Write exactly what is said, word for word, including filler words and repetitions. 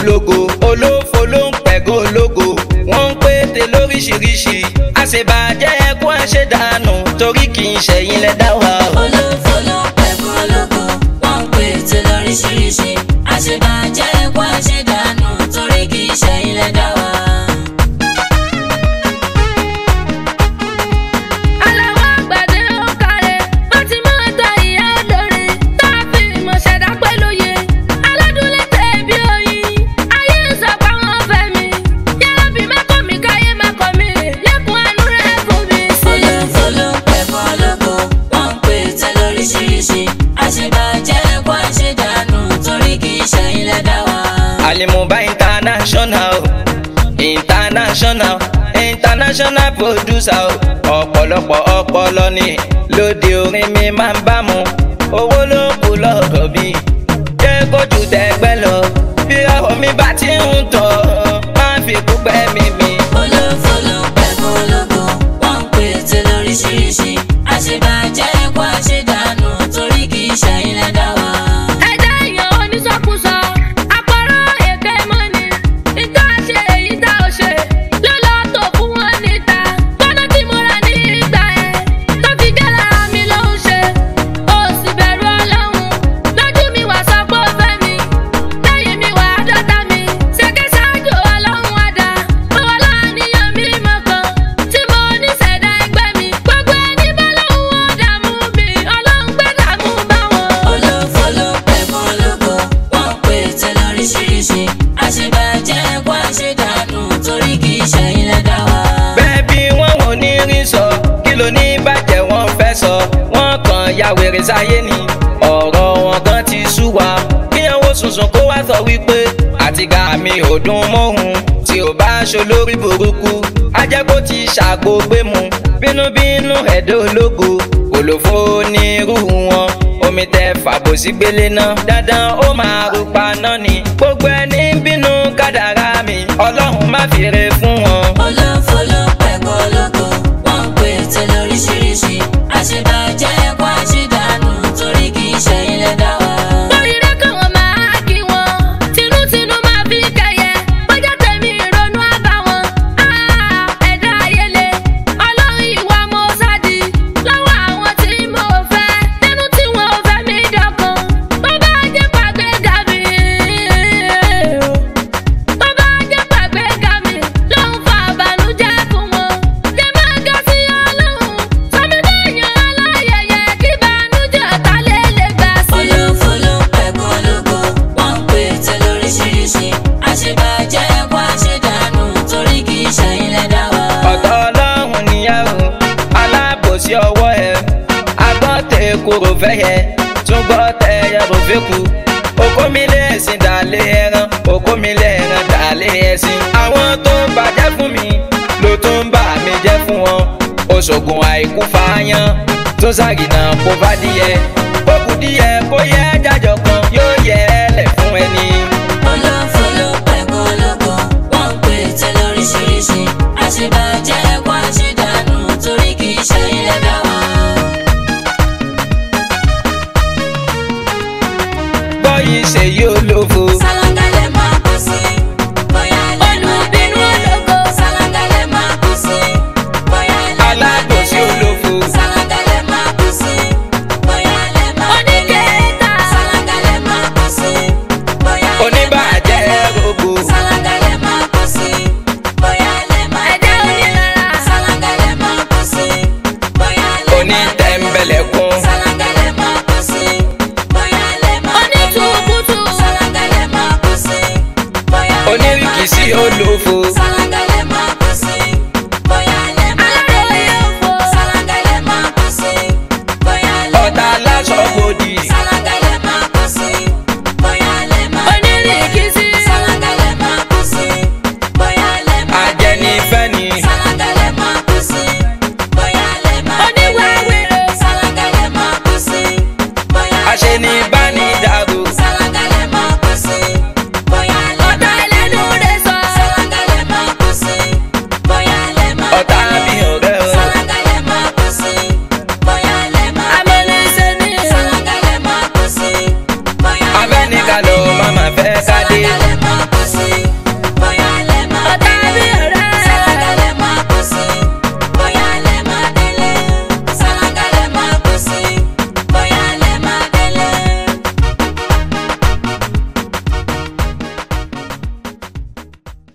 ológo olófo ló ń pẹ̀gọ́ ológo wọ́n ń pété lóríṣiríṣi àṣebàjẹ́ kó ẹ ṣe dànù torí kì í ṣẹ̀yìn lẹ dá wa. olófo ló ń pẹ̀gọ́ ológo wọ́n ń pété lóríṣiríṣi àṣebàjẹ́ kó ẹ ṣe dànù torí kì í ṣẹ̀yìn lẹ dá wa. Alimuba international international international producer ọ̀pọ̀lọpọ̀ ọpọlọ ni lóde orin mi máa ń bá mu owó ló kù lọ́rọ̀ bí jẹ́ kó ju tẹ̀gbẹ́ lọ bí ọ̀rọ̀ mi bá ti ń tọ̀ máa fi kú gbẹ́ mi mi. olófo ló ń pẹ̀gọ́ ológo wọ́n ń pété lóríṣiríṣi àṣebàjẹ́ kó àṣedànù torí kì í ṣẹ̀yìn lẹ dá wa. Wọ́n kàn ya wèrè sáyé ni ọ̀rọ̀ wọn gan ti sú wa kíyàwó sùnsùn kó wá sọ wípé àtìgá mi ò dùn mọ́hun tí ò bá aṣọ lórí burúkú ajẹ́kó ti ṣàgbo gbé mu bínúbínú ẹ̀dọ́ ológo olófo ní irú wọn omi tẹ fàbòsí gbélé náà dandan ó máa rúpa náà ni gbogbo ẹni bínú kádàrá mi ọlọ́run má fèrè fún wọn. olófo ló ń pẹ̀gọ́ ológo wọ́n ń pété lóríṣiríṣi àṣebàjẹ́ kó àṣedànù torí kì í ṣẹ̀yìn lẹ dá wa. oríire kan wọn máa kí wọn tinútinú máa fi kẹyẹ bójá tèmi ìrònú àbáwọn ẹ̀dá ayẹlẹ ọlọ́run ìwà mo sádi lọ́wọ́ àwọn tí mo fẹ́ nínú tí wọn ò fẹ́ mi dọ̀kan tó bá jẹ́ pàgbéga mi tó bá jẹ́ pàgbéga mi ló ń fa àbànújẹ́ fún wọn jẹ́ máa ga sí ọlọ́run sọmọdéyàn aláyẹyẹ kí bànújẹ́ ọ̀tá lè lè gbà sí. olófo ló ń pẹ̀gọ́ ológo wọ́n ń pété lóríṣiríṣi àṣebàjẹ́ kó àṣedànù torí kì í ṣẹ̀yìn lẹ dá wa. ọ̀tọ̀ ọlọ́run níyàwó alábòsí ọwọ́ ẹ̀ agbọ́tẹ̀ kúrò fẹ́yẹ tún gbọ́tẹ̀ yẹ̀rọ fẹ́kù okó mi lé ẹ̀sìn dàlé ẹran okó mi lé ẹran dàlé ẹ̀sìn àwọn tó bàjẹ́ fún mi ló tún ń bà mí jẹ́ fún wọn oṣoògùn àìkú fàáyán tó ṣàgìnà kó bá díẹ̀ kó kù díẹ̀ kó yẹ jájọ kan yóò yẹ ẹ lẹ̀ fún ẹni. olófo ló ń pẹ̀gọ́ ológo wọ́n ń pété lóríṣiríṣi àṣebàjẹ́ kó àṣedànù.